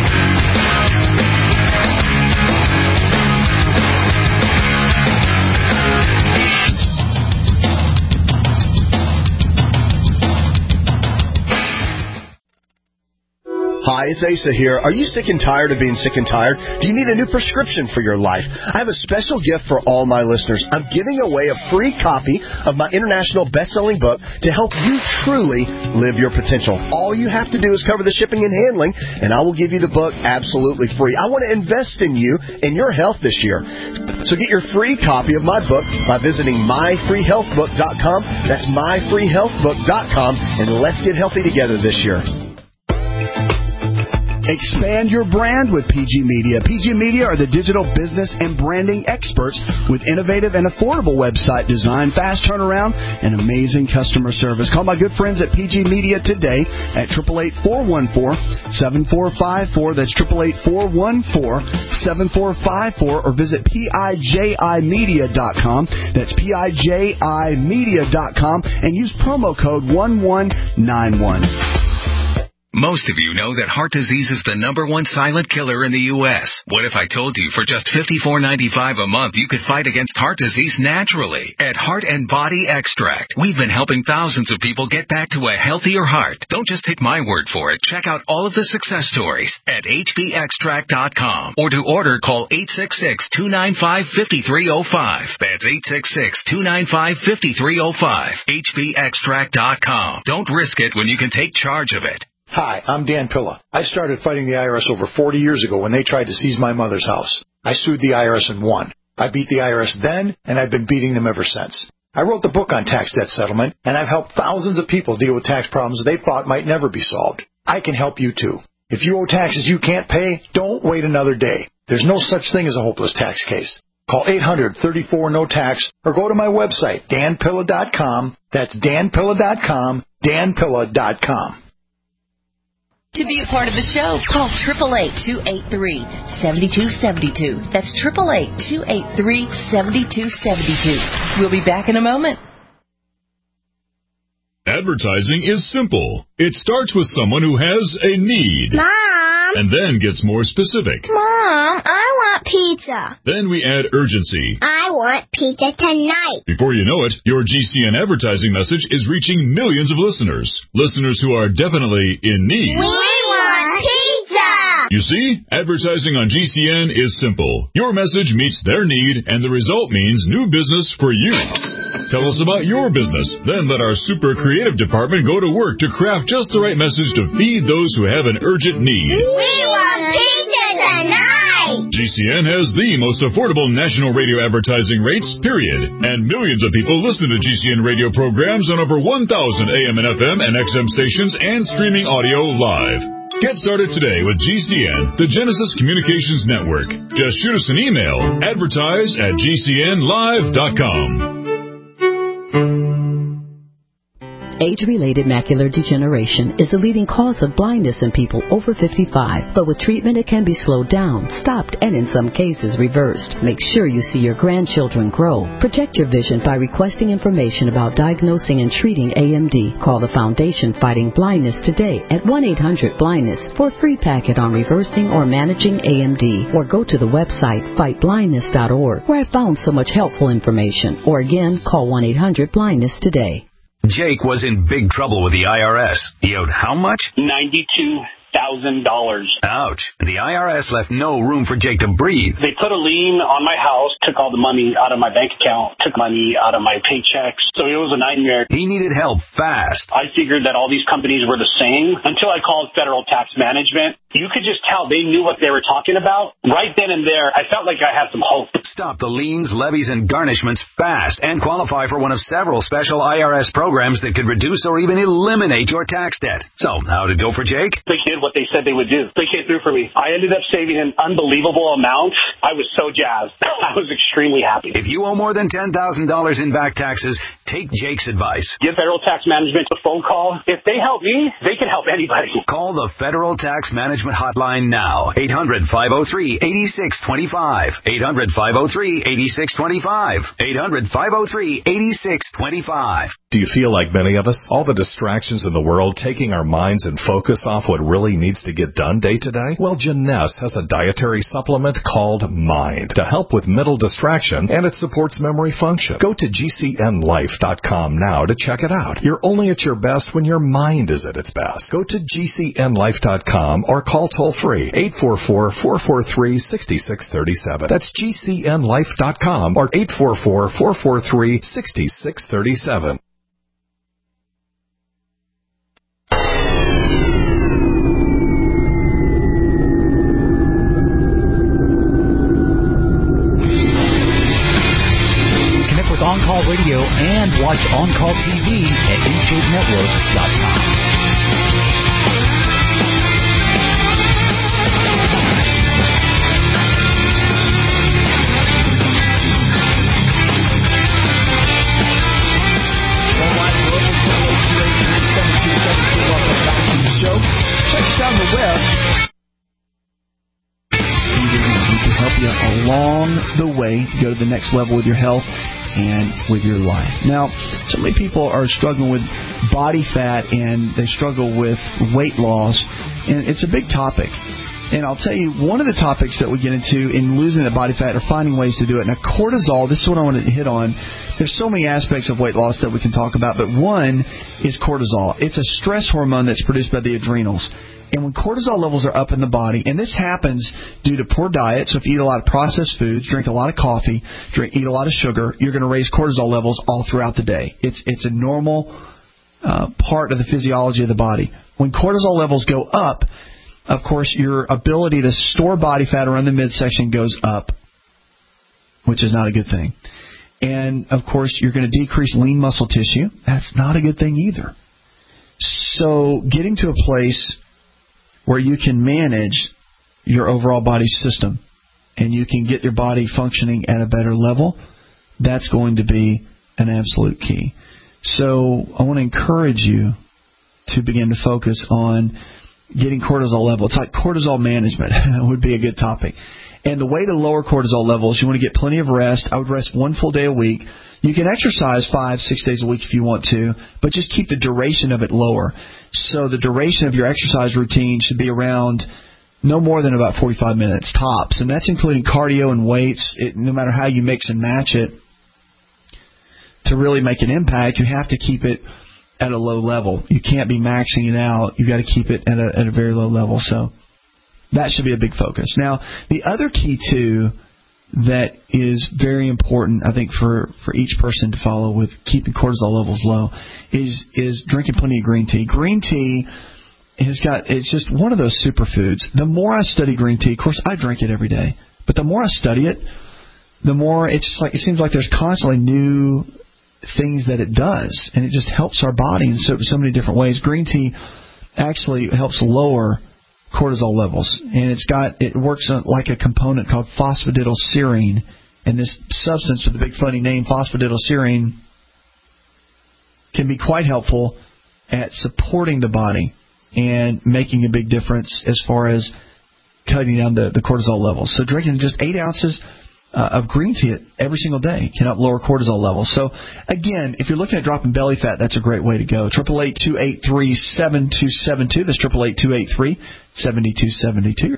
Hi, it's Asa here. Are you sick and tired of being sick and tired? Do you need a new prescription for your life? I have a special gift for all my listeners. I'm giving away a free copy of my international best-selling book to help you truly live your potential. All you have to do is cover the shipping and handling, and I will give you the book absolutely free. I want to invest in you and your health this year. So get your free copy of my book by visiting my free health book dot com. That's my free health book dot com, and let's get healthy together this year. Expand your brand with P G Media. P G Media are the digital business and branding experts with innovative and affordable website design, fast turnaround, and amazing customer service. Call my good friends at P G Media today at eight eight eight, four one four, seven four five four. That's eight eight eight, four one four, seven four five four. Or visit P I J I media dot com. That's P I J I media dot com. And use promo code one one nine one. Most of you know that heart disease is the number one silent killer in the U S What if I told you for just fifty-four ninety-five a month you could fight against heart disease naturally? At Heart and Body Extract, we've been helping thousands of people get back to a healthier heart. Don't just take my word for it. Check out all of the success stories at H B extract dot com. Or to order, call eight six six, two nine five, five three zero five. That's eight six six, two nine five, five three zero five. H B extract dot com. Don't risk it when you can take charge of it. Hi, I'm Dan Pilla. I started fighting the I R S over forty years ago when they tried to seize my mother's house. I sued the I R S and won. I beat the I R S then, and I've been beating them ever since. I wrote the book on tax debt settlement, and I've helped thousands of people deal with tax problems they thought might never be solved. I can help you too. If you owe taxes you can't pay, don't wait another day. There's no such thing as a hopeless tax case. Call eight hundred, thirty-four, no tax or go to my website, dan pilla dot com. That's dan pilla dot com, dan pilla dot com. To be a part of the show, call eight eight eight, two eight three, seven two seven two. That's eight eight eight, two eight three, seven two seven two. We'll be back in a moment. Advertising is simple. It starts with someone who has a need. Mom! And then gets more specific. Mom, I want pizza. Then we add urgency. I want pizza tonight. Before you know it, your G C N advertising message is reaching millions of listeners. Listeners who are definitely in need. We want pizza! You see, advertising on G C N is simple. Your message meets their need, and the result means new business for you. Tell us about your business. Then let our super creative department go to work to craft just the right message to feed those who have an urgent need. We want pizza tonight! G C N has the most affordable national radio advertising rates, period. And millions of people listen to G C N radio programs on over one thousand A M and F M and X M stations and streaming audio live. Get started today with G C N, the Genesis Communications Network. Just shoot us an email, advertise at G C N live dot com. Age-related macular degeneration is the leading cause of blindness in people over fifty-five. But with treatment, it can be slowed down, stopped, and in some cases reversed. Make sure you see your grandchildren grow. Protect your vision by requesting information about diagnosing and treating A M D. Call the Foundation Fighting Blindness today at one eight hundred blindness for a free packet on reversing or managing A M D. Or go to the website fight blindness dot org, where I found so much helpful information. Or again, call one eight hundred blindness today. Jake was in big trouble with the I R S. He owed how much? ninety-two thousand dollars. Ouch. The I R S left no room for Jake to breathe. They put a lien on my house, took all the money out of my bank account, took money out of my paychecks. So it was a nightmare. He needed help fast. I figured that all these companies were the same until I called Federal Tax Management. You could just tell they knew what they were talking about. Right then and there, I felt like I had some hope. Stop the liens, levies, and garnishments fast and qualify for one of several special I R S programs that could reduce or even eliminate your tax debt. So, how'd it go for Jake? They did what they said they would do. They came through for me. I ended up saving an unbelievable amount. I was so jazzed. I was extremely happy. If you owe more than ten thousand dollars in back taxes, Take Jake's advice. Give Federal Tax Management a phone call. If they help me, they can help anybody. Call the Federal Tax Management Hotline now. eight hundred, five oh three, eight six two five. eight hundred, five oh three, eight six two five. eight hundred, five oh three, eight six two five. Do you feel like many of us, all the distractions in the world taking our minds and focus off what really needs to get done day to day? Well, Janess has a dietary supplement called Mind to help with mental distraction, and it supports memory function. Go to G C N life dot com now to check it out. You're only at your best when your mind is at its best. Go to G C N life dot com or call toll free eight four four, four four three, six six three seven. That's G C N life dot com or eight four four, four four three, six six three seven. On-Call Radio and watch On-Call T V at in shape network dot com. Show. Check us out on the web. We can help you along the way to go to the next level with your health and with your life. Now, so many people are struggling with body fat and they struggle with weight loss, and it's a big topic. And I'll tell you, one of the topics that we get into in losing the body fat or finding ways to do it. Now, cortisol, this is what I wanted to hit on. There's so many aspects of weight loss that we can talk about, but one is cortisol. It's a stress hormone that's produced by the adrenals. And when cortisol levels are up in the body, and this happens due to poor diet, so if you eat a lot of processed foods, drink a lot of coffee, drink, eat a lot of sugar, you're going to raise cortisol levels all throughout the day. It's it's a normal uh, part of the physiology of the body. When cortisol levels go up, of course, your ability to store body fat around the midsection goes up, which is not a good thing. And, of course, you're going to decrease lean muscle tissue. That's not a good thing either. So getting to a place where you can manage your overall body system and you can get your body functioning at a better level, that's going to be an absolute key. So I want to encourage you to begin to focus on getting cortisol level. It's like cortisol management would be a good topic. And the way to lower cortisol levels, you want to get plenty of rest. I would rest one full day a week. You can exercise five, six days a week if you want to, but just keep the duration of it lower. So the duration of your exercise routine should be around no more than about forty-five minutes tops, and that's including cardio and weights. It, no matter how you mix and match it, to really make an impact, you have to keep it at a low level. You can't be maxing it out. You've got to keep it at a, at a very low level. So that should be a big focus. Now, the other key, too, that is very important, I think, for, for each person to follow with keeping cortisol levels low is is drinking plenty of green tea. Green tea has got, it's just one of those superfoods. The more I study green tea, of course, I drink it every day, but the more I study it, the more it's just like, it seems like there's constantly new things that it does, and it just helps our body in so, so many different ways. Green tea actually helps lower cortisol levels, and it's got it works like a component called phosphatidylserine, and this substance with the big funny name, phosphatidylserine, can be quite helpful at supporting the body and making a big difference as far as cutting down the, the cortisol levels. So drinking just eight ounces uh, of green tea every single day can help lower cortisol levels. So again, if you're looking at dropping belly fat, that's a great way to go. eight eight eight, two eight three, seven two seven two. That's eight eight eight, two eight three, seven two seven two.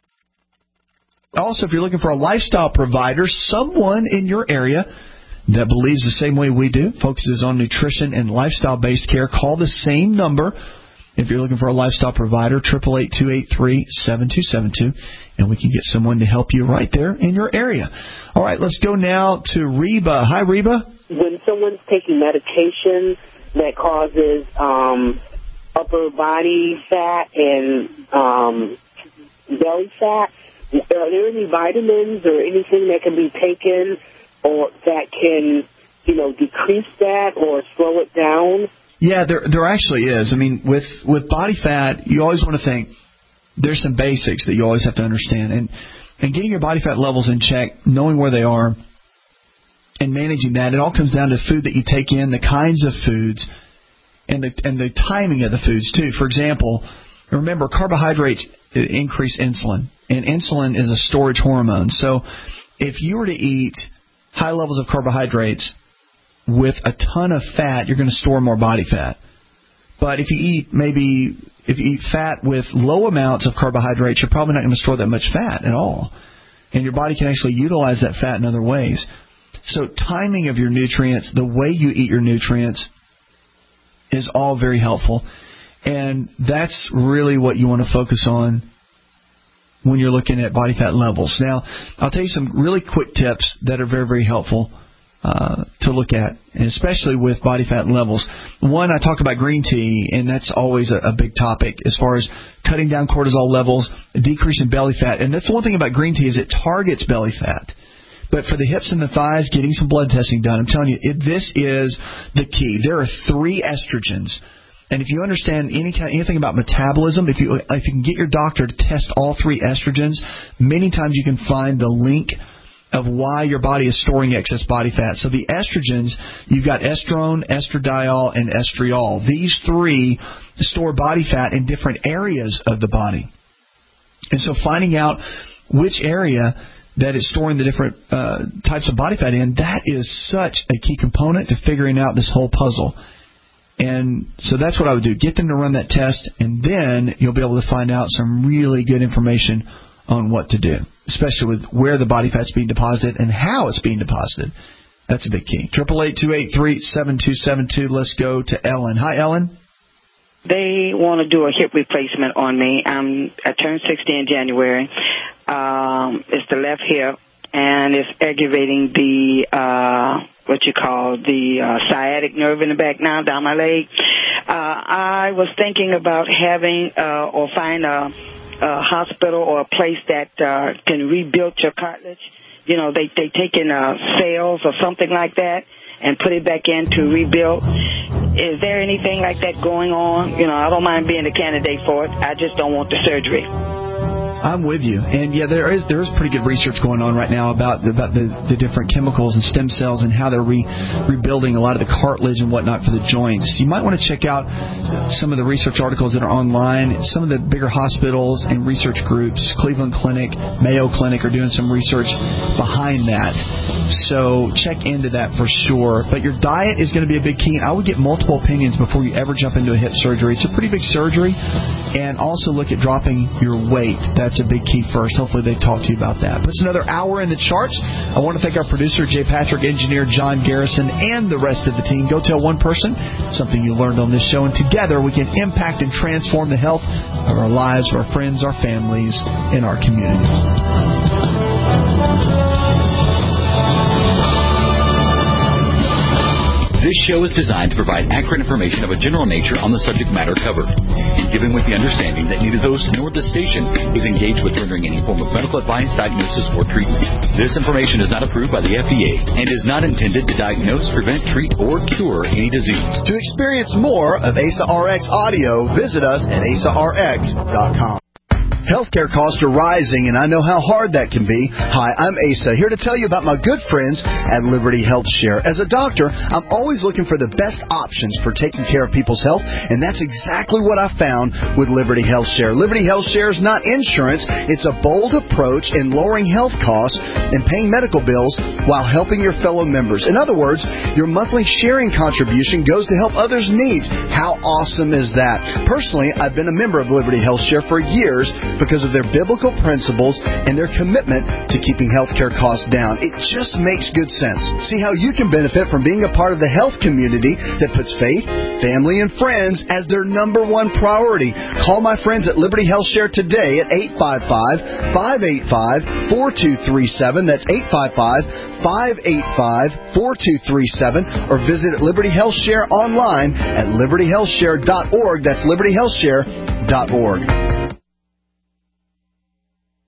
Also, if you're looking for a lifestyle provider, someone in your area that believes the same way we do, focuses on nutrition and lifestyle-based care, call the same number. If you're looking for a lifestyle provider, eight eight eight, two eight three, seven two seven two, and we can get someone to help you right there in your area. All right, let's go now to Reba. Hi, Reba. When someone's taking medication that causes um, upper body fat and um, belly fat, are there any vitamins or anything that can be taken or that can, you know, decrease that or slow it down? Yeah, there there actually is. I mean, with, with body fat, you always want to think there's some basics that you always have to understand. And, and getting your body fat levels in check, knowing where they are, and managing that. It all comes down to food that you take in, the kinds of foods, and the and the timing of the foods too. For example, remember carbohydrates increase insulin, and insulin is a storage hormone. So if you were to eat high levels of carbohydrates with a ton of fat, you're going to store more body fat. But if you eat maybe if you eat fat with low amounts of carbohydrates, you're probably not going to store that much fat at all. And your body can actually utilize that fat in other ways. So timing of your nutrients, the way you eat your nutrients, is all very helpful. And that's really what you want to focus on when you're looking at body fat levels. Now, I'll tell you some really quick tips that are very, very helpful uh, to look at, especially with body fat levels. One, I talk about green tea, and that's always a, a big topic as far as cutting down cortisol levels, decreasing belly fat. And that's the one thing about green tea is it targets belly fat. But for the hips and the thighs, getting some blood testing done, I'm telling you, it, this is the key. There are three estrogens. And if you understand any kind, anything about metabolism, if you if you can get your doctor to test all three estrogens, many times you can find the link of why your body is storing excess body fat. So the estrogens, you've got estrone, estradiol, and estriol. These three store body fat in different areas of the body. And so finding out which area that is storing the different uh, types of body fat in, that is such a key component to figuring out this whole puzzle. And so that's what I would do. Get them to run that test, and then you'll be able to find out some really good information on what to do, especially with where the body fat's being deposited and how it's being deposited. That's a big key. eight eight eight, two eight three, seven two seven two. Let's go to Ellen. Hi, Ellen. They want to do a hip replacement on me. I'm, I turned sixty in January. Um, it's the left hip, and it's aggravating the, uh, what you call the uh, sciatic nerve in the back now, down my leg. Uh, I was thinking about having uh, or find a, a hospital or a place that uh, can rebuild your cartilage. You know, they, they take in uh, cells or something like that and put it back in to rebuild. Is there anything like that going on? You know, I don't mind being a candidate for it. I just don't want the surgery. I'm with you. And, yeah, there is there is pretty good research going on right now about, about the, the different chemicals and stem cells and how they're re, rebuilding a lot of the cartilage and whatnot for the joints. You might want to check out some of the research articles that are online. Some of the bigger hospitals and research groups, Cleveland Clinic, Mayo Clinic, are doing some research behind that. So check into that for sure. But your diet is going to be a big key. I would get multiple opinions before you ever jump into a hip surgery. It's a pretty big surgery. And also look at dropping your weight. That's a big key first. Hopefully they talk to you about that. But it's another hour in the charts. I want to thank our producer, Jay Patrick, engineer John Garrison, and the rest of the team. Go tell one person something you learned on this show, and together we can impact and transform the health of our lives, our friends, our families, and our communities. This show is designed to provide accurate information of a general nature on the subject matter covered, and given with the understanding that neither host nor the station is engaged with rendering any form of medical advice, diagnosis, or treatment. This information is not approved by the F D A and is not intended to diagnose, prevent, treat, or cure any disease. To experience more of A S A R X audio, visit us at A S A R X dot com. Healthcare costs are rising, and I know how hard that can be. Hi, I'm Asa, here to tell you about my good friends at Liberty Health Share. As a doctor, I'm always looking for the best options for taking care of people's health, and that's exactly what I found with Liberty Health Share. Liberty Health Share is not insurance. It's a bold approach in lowering health costs and paying medical bills while helping your fellow members. In other words, your monthly sharing contribution goes to help others' needs. How awesome is that? Personally, I've been a member of Liberty Health Share for years because of their biblical principles and their commitment to keeping healthcare costs down. It just makes good sense. See how you can benefit from being a part of the health community that puts faith, family, and friends as their number one priority. Call my friends at Liberty Health Share today at eight five five, five eight five, four two three seven. That's eight five five, five eight five, four two three seven. Or visit Liberty Health Share online at liberty health share dot org. That's liberty health share dot org.